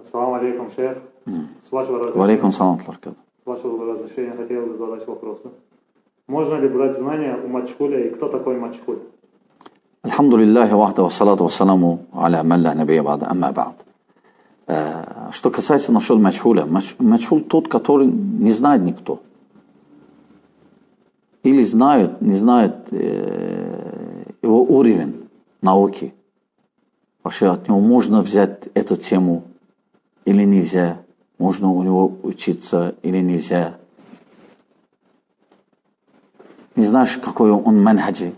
Салам алейкум, шейх. С вашего разрешения хотел бы задать вопрос. Можно ли брать знания у Маджхуля, и кто такой Маджхуль? Альхамдулиллахи вахда вассалату вассаламу аля ман ла набия ба'да амма ба'д. Что касается насчет Маджхуля. Маджхуль тот, который не знает никто. Или знают, не знают его уровень науки. Вообще от него можно взять эту тему или нельзя. Можно у него учиться или нельзя. Не знаешь, какой он манхаджи.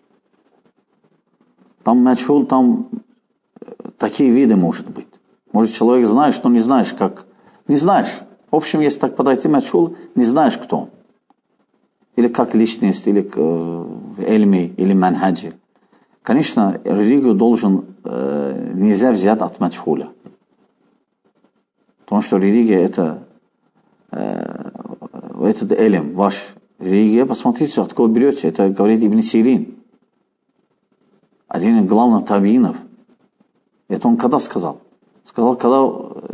Там Маджхуль, там такие виды может быть. Может, человек знает, что не знаешь, как. Не знаешь. В общем, если так подойти Маджхуль, не знаешь, кто он. Или как личность, или в эльме, или манхаджи. Конечно, религию нельзя взять от Маджхуля. Потому что религия это этот элем, ваш религия, посмотрите, откуда берете. Это говорит Ибн Сирин. Один из главных табиинов. Это он когда сказал? Сказал, когда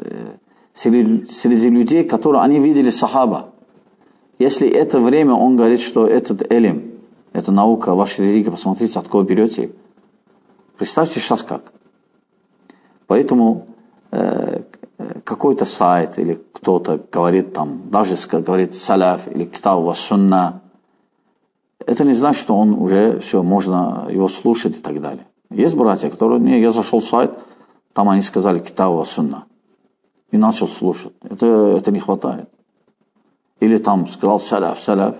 среди людей, которые они видели сахаба. Если это время, он говорит, что этот элем, эта наука, ваша религия, посмотрите, откуда берете. Представьте сейчас как. Поэтому какой-то сайт или кто-то говорит там, даже говорит салаф или китаб ва сунна, это не значит, что он уже все, можно его слушать и так далее. Есть братья, которые, я зашел в сайт, там они сказали китаб ва сунна и начал слушать. Это не хватает. Или там сказал салаф,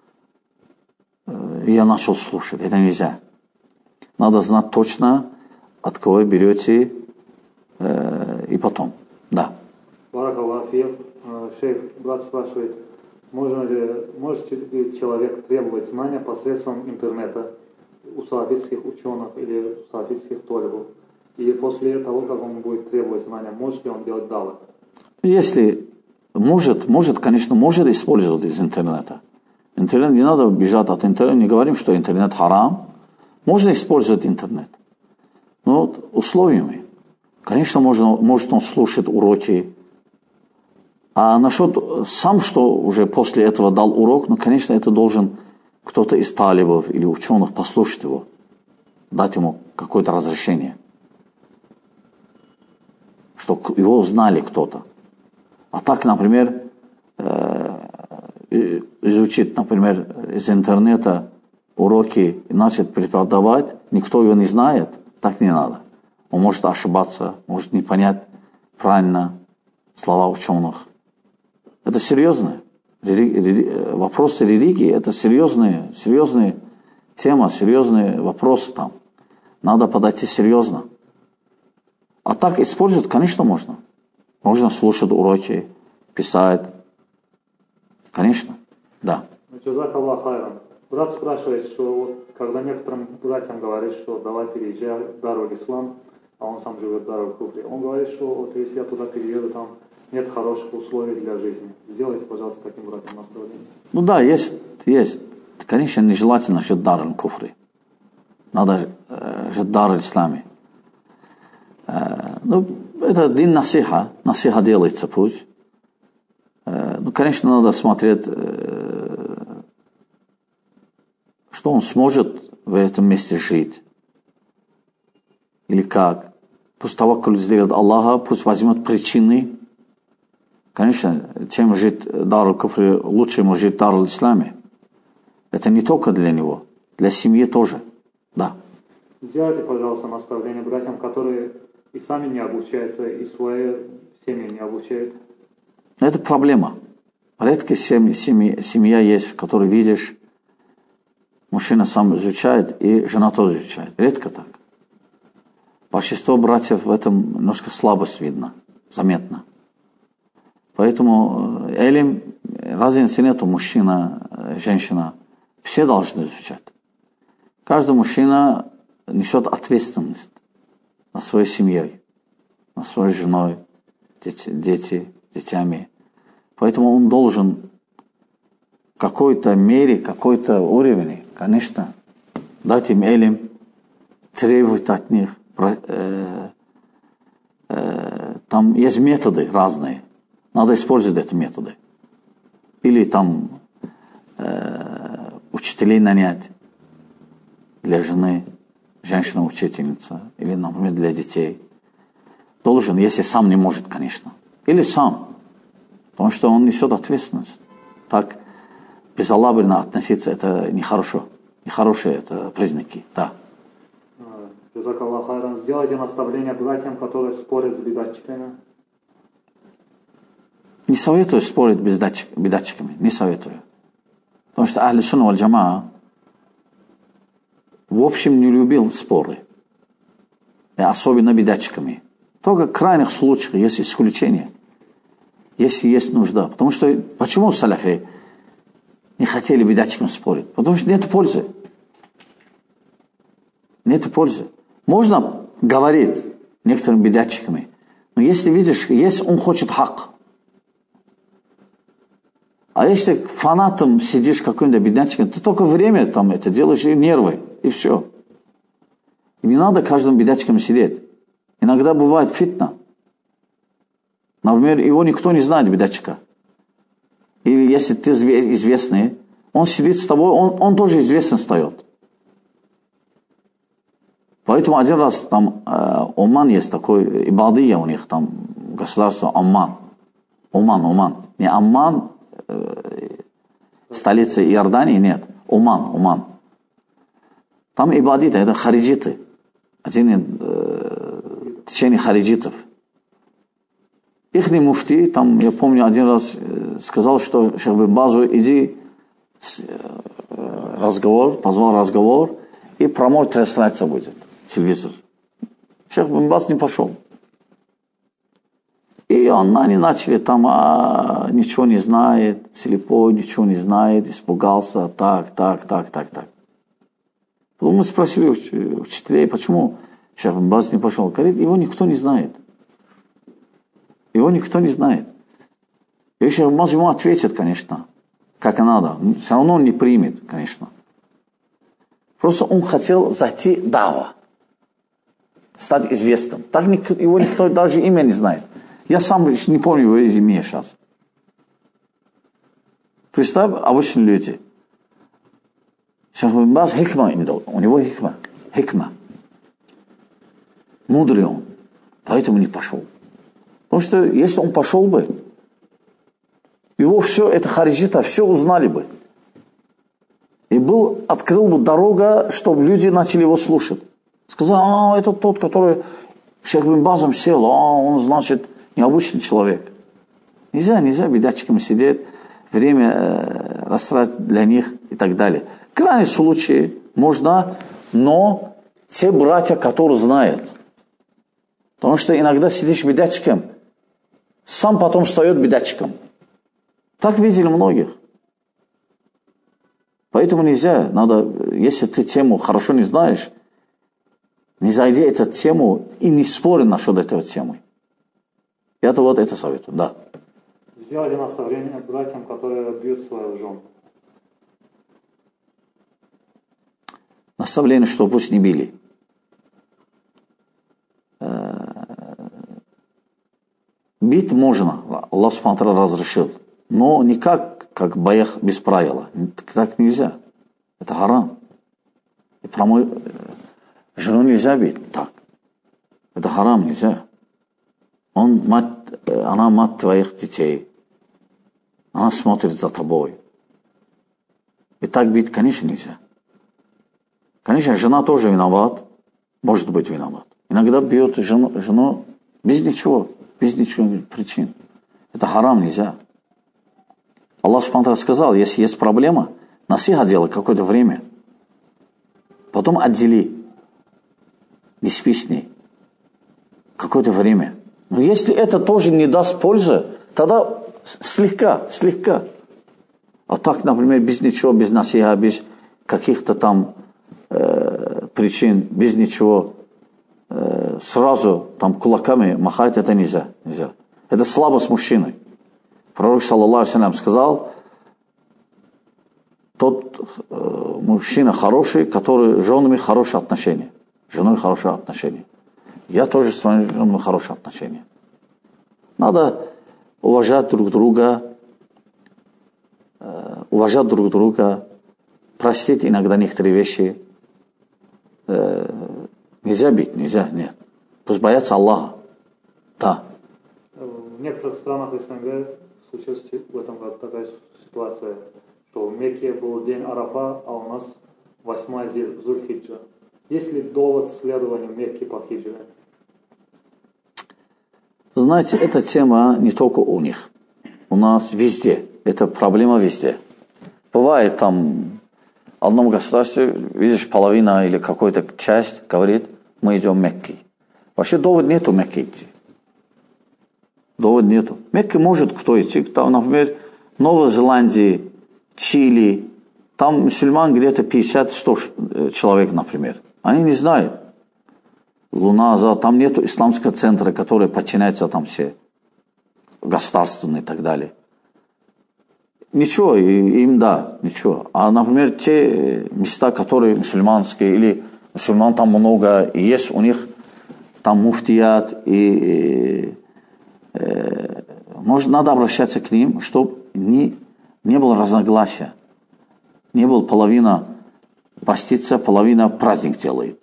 и я начал слушать. Это нельзя. Надо знать точно, от кого берете, и потом. Да. Баракаллаху фик. Шейх, брат спрашивает, может ли человек требовать знания посредством интернета у салафитских ученых или у салафитских толибов? И после того, как он будет требовать знания, может ли он делать дават? Если может, конечно, может использовать из интернета. Интернет, не надо бежать от интернета, не говорим, что интернет харам. Можно использовать интернет. Но вот условиями. Конечно, может он слушать уроки. А насчет сам, что уже после этого дал урок, конечно, это должен кто-то из талибов или ученых послушать его. Дать ему какое-то разрешение. Что его знали кто-то. А так, например, изучить, например, из интернета уроки и начать преподавать, никто его не знает, так не надо. Он может ошибаться, может не понять правильно слова ученых. Это серьезно. Вопросы религии – это серьезные темы, серьезные вопросы там. Надо подойти серьезно. А так использовать, конечно, можно. Можно слушать уроки, писать. Конечно, да. Джазакаллаху хайран. Брат спрашивает, что вот, когда некоторым братьям говорит, что давай переезжай в Даруль-Ислам, а он сам живет в Даруль-Куфре, он говорит, что вот если я туда перееду, там нет хороших условий для жизни. Сделайте, пожалуйста, таким братьям наставление. Ну да, есть. Конечно, нежелательно жить в Даруль-Куфре. Надо жить в Даруль-Исламе. Это дин насиха делается пусть. Конечно, надо смотреть, что он сможет в этом месте жить. Или как. Пусть таваккуль сделает Аллаха, пусть возьмет причины. Конечно, чем жить в Даруль-Куфре, лучше ему жить в Даруль-Исламе. Это не только для него, для семьи тоже. Да. Сделайте, пожалуйста, наставление братьям, которые и сами не обучаются, и свои семьи не обучают. Это проблема. Редко семья есть, в которой видишь, мужчина сам изучает, и жена тоже изучает. Редко так. Большинство братьев в этом немножко слабость видно, заметно. Поэтому разницы нету, мужчина, женщина. Все должны изучать. Каждый мужчина несет ответственность на своей семьей, на своей женой, детьми. Поэтому он должен в какой-то мере, какой-то уровень, конечно, дать им требовать от них, Там есть методы разные. Надо использовать эти методы. Или там учителей нанять для жены, женщина-учительница, или, например, для детей. Должен, если сам не может, конечно. Или сам. Потому что он несет ответственность. Так безалаберно относиться, это нехорошо. Нехорошие это признаки, да. Джазакаллаху хайран. Сделайте наставление братьям, которые спорят с бидатчиками. Не советую спорить с бидатчиками. Не советую. Потому что Ахль Сунна валь Джамаа в общем не любил споры. И особенно бидатчиками. Только в крайних случаях есть исключения. Если есть нужда. Потому что почему салафи не хотели бидатчикам спорить? Потому что нет пользы. Нет пользы. Можно говорить некоторыми бидатчиками, но если видишь, если он хочет хак. А если фанатом сидишь какой-нибудь бидатчиком, ты только время там это делаешь и нервы, и все. И не надо каждым бидатчиком сидеть. Иногда бывает фитна. Например, его никто не знает, бидатчика. Или если ты известный, он сидит с тобой, он тоже известен стает. Поэтому один раз там Оман есть такой, Ибадия у них там, государство Оман. Оман. Не Амман, столица Иордании, нет. Оман. Там ибадиты, это хариджиты. Один течение хариджитов. Ихний муфти, там, я помню, один раз сказал, что Шейх бин Базу, иди позвал разговор, и прямой трансляция будет, телевизор. Шейх бин Баз не пошел. И они начали там, ничего не знает, слепой, ничего не знает, испугался, так. Потом мы спросили учителей, почему Шейх бин Баз не пошел. Говорит, его никто не знает. И Шейх бин Баз ему ответит, конечно, как и надо. Все равно он не примет, конечно. Просто он хотел зайти дава, стать известным. Так его никто даже имя не знает. Я сам не помню его имя сейчас. Представь, обычные люди. Шейх бин Баз хикма, у него хикма. Мудрый он. Поэтому не пошел. Потому что если он пошел бы, его все, это хариджита, все узнали бы. И открыл бы дорога, чтобы люди начали его слушать. Сказал, это тот, который Шейх бин Базом сел, он, значит, необычный человек. Нельзя бидатчикам сидеть, время растратить для них и так далее. В крайнем случае можно, но те братья, которые знают. Потому что иногда сидишь бидатчиком, сам потом встает бидатчиком. Так видели многих. Поэтому нельзя, надо, если ты тему хорошо не знаешь, не зайди в эту тему и не спори насчет этой темы. Я-то вот это советую, да. Сделали наставление братьям, которые бьют своих жен. Наставление, что пусть не били. Бить можно, Аллах Субхану разрешил, но не как в боях без правила. Так нельзя. Это харам. И жену нельзя бить так. Это харам, нельзя. Она мать твоих детей. Она смотрит за тобой. И так бить, конечно, нельзя. Конечно, жена тоже виноват. Может быть виноват. Иногда бьет жену без ничего причин. Это харам, нельзя. Аллах Субхану сказал, если есть проблема, насиха делай какое-то время. Потом отдели. Не спи с ней. Какое-то время. Но если это тоже не даст пользы, тогда слегка. А так, например, без ничего, без насиха, без каких-то там причин, без ничего, сразу там кулаками махать, это нельзя. Это слабость мужчины. Пророк, саллаллаху алейхи ва саллям, сказал, тот мужчина хороший, который с женами хорошие отношения. С женой хорошие отношения. Я тоже с своими женами хорошие отношения. Надо уважать друг друга, простить иногда некоторые вещи. Нельзя бить, нельзя, нет. Пусть боятся Аллаха. Да. В некоторых странах СНГ случилась в этом году такая ситуация, что в Мекке был день Арафа, а у нас 8 Зуль-Хиджа. Есть ли довод следования Мекки по хиджре? Знаете, эта тема не только у них. У нас везде. Это проблема везде. Бывает там в одном государстве, видишь, половина или какая-то часть говорит, мы идем в Мекки. Вообще довод нету Мекки идти. Довод нету. Мекки может кто идти. Там, например, в Новой Зеландии, Чили, там мусульман где-то 50-100 человек, например. Они не знают. Луна, там нету исламского центра, который подчиняется там все государственные и так далее. Ничего, им да, ничего. А, например, те места, которые мусульманские, или мусульман там много, и есть у них там муфтият, и может, надо обращаться к ним, чтобы не было разногласия. Не было половина поститься, половина праздник делает.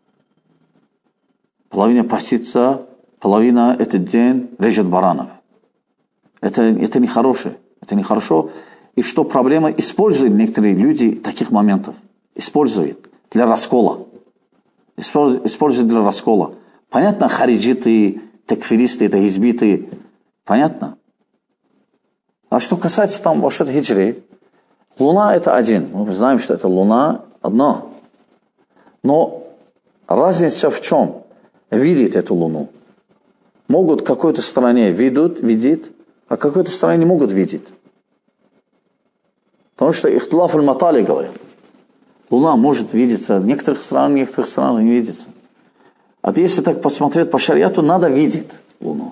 Половина постится, половина этот день режет баранов. Это нехорошее. Это нехорошо. И что проблема, используют некоторые люди таких моментов. Используют для раскола. Используют для раскола. Понятно, хариджиты, такфиристы, это избитые. Понятно? А что касается там вообще-то хиджри, Луна это один. Мы знаем, что это Луна одна. Но разница в чем? Видит эту Луну. Могут в какой-то стране видеть, а в какой-то стране не могут видеть. Потому что ихтилаф аль-матали говорят. Луна может видеться в некоторых странах не видится. А если так посмотреть по шариату, надо видеть Луну.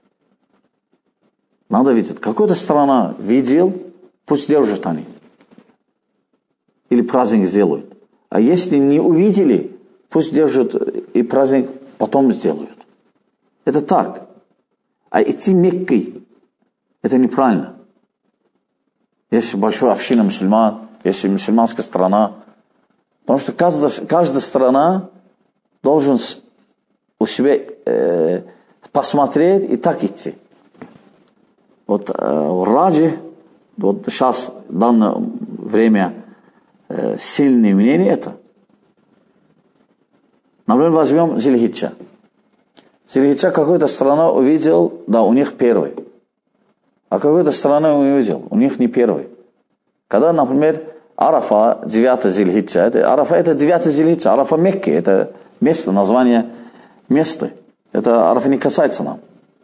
Надо видеть. Какая-то страна видел, пусть держат они. Или праздник сделают. А если не увидели, пусть держат и праздник потом сделают. Это так. А идти Меккой, это неправильно. Если большая община мусульман, если мусульманская страна, потому что каждая страна должен у себя посмотреть и так идти. Вот в Раджи, вот сейчас в данное время сильное мнение это. Например, возьмем Зиль-Хиджа. Зиль-Хиджа какая-то страна увидел, да, у них первый. А какая-то страна не увидел, у них не первый. Когда, например, Арафа, 9 Зиль-Хиджа, Арафа это 9 Зиль-Хиджа, Арафа Мекки, это место, название места. Это Арафа не касается нам.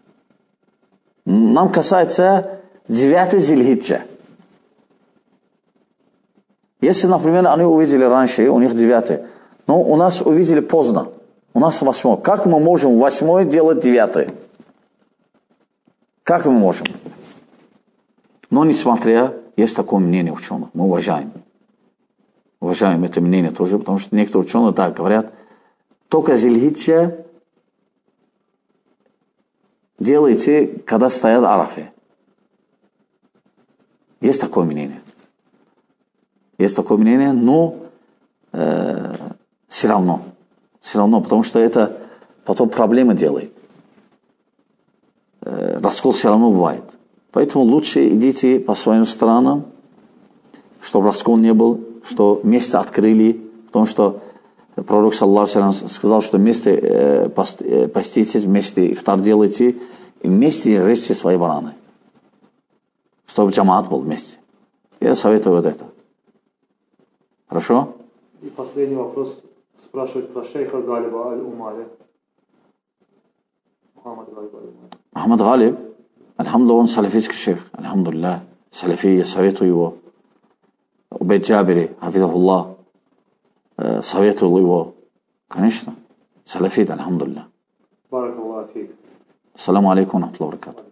Нам касается 9 Зиль-Хиджа. Если, например, они увидели раньше, у них 9, но у нас увидели поздно, у нас 8. Как мы можем 8 делать 9? Как мы можем? Но несмотря, есть такое мнение ученых, мы уважаем. Уважаем это мнение тоже, потому что некоторые ученые так говорят, только Зиль-Хиджа делайте, когда стоят Арафе. Есть такое мнение. Есть такое мнение, но все равно, потому что это потом проблемы делает. Раскол все равно бывает. Поэтому лучше идите по своим странам, чтобы раскол не был, что место открыли, потому что пророк, саллаллаху алейхи ва саллям, сказал, что вместе поститесь, вместе ифтар делайте, и вместе режьте свои бараны. Чтобы джамаат был вместе. Я советую вот это. Хорошо? И последний вопрос спрашивает про шейха Галиба Аль-Умари. Мухаммад Галиб, альхамдулилlah, он салафийский шейх. Альхамдулилlah, салафий, я советую его. Убейд Джабири, хафизахуллах, советую его. Конечно, салафит, альхамдулилlah. Барак Аллах фик. Ассаламу алейкум ва рахматуллахи ва баракатух.